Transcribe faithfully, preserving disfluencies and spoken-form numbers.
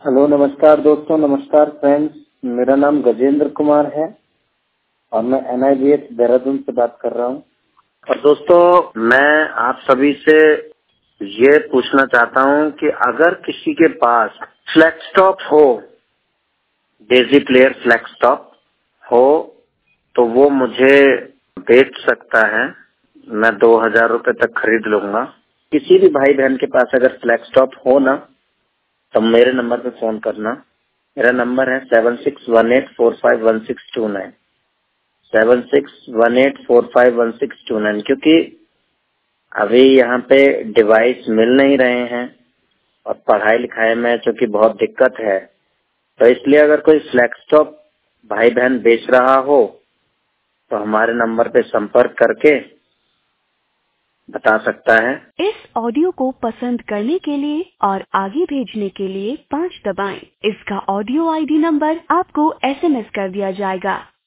Hello, नमस्कार दोस्तों, नमस्कार फ्रेंड्स। मेरा नाम गजेंद्र कुमार है और मैं N I B H Dehradun से बात कर रहा हूँ। और दोस्तों, मैं आप सभी से ये पूछना चाहता हूँ कि अगर किसी के पास फ्लैक्सटॉप हो, डेजी प्लेयर फ्लैक्सटॉप हो, तो वो मुझे बेच सकता है। मैं दो हजार रुपए तक खरीद लूंगा। किसी भी भाई बहन के पास अगर फ्लैक्सटॉप हो ना, तो मेरे नंबर पे फोन करना। मेरा नंबर है seven six one eight four five one six two nine seven six one eight four five one six two nine क्योंकि अभी यहाँ पे डिवाइस मिल नहीं रहे हैं और पढ़ाई लिखाई में चूंकि बहुत दिक्कत है, तो इसलिए अगर कोई फ्लैक्सटॉप भाई बहन बेच रहा हो तो हमारे नंबर पे संपर्क करके बता सकता है। इस ऑडियो को पसंद करने के लिए और आगे भेजने के लिए पाँच दबाएं। इसका ऑडियो आई डी नंबर आपको एस एम एस कर दिया जाएगा।